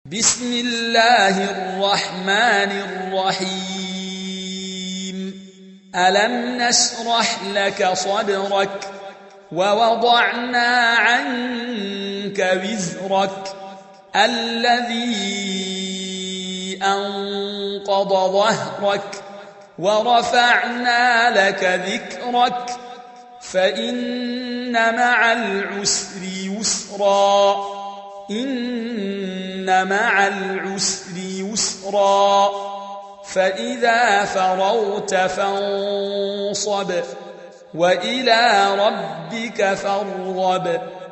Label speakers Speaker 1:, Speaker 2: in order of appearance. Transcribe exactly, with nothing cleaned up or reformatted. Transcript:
Speaker 1: بسم الله الرحمن الرحيم ألم نشرح لك صدرك ووضعنا عنك وزرك الذي أنقض ظهرك ورفعنا لك ذكرك فإن مع العسر يسرا إن مع العسر يسرا فإذا فرغت فانصب وإلى ربك فارغب.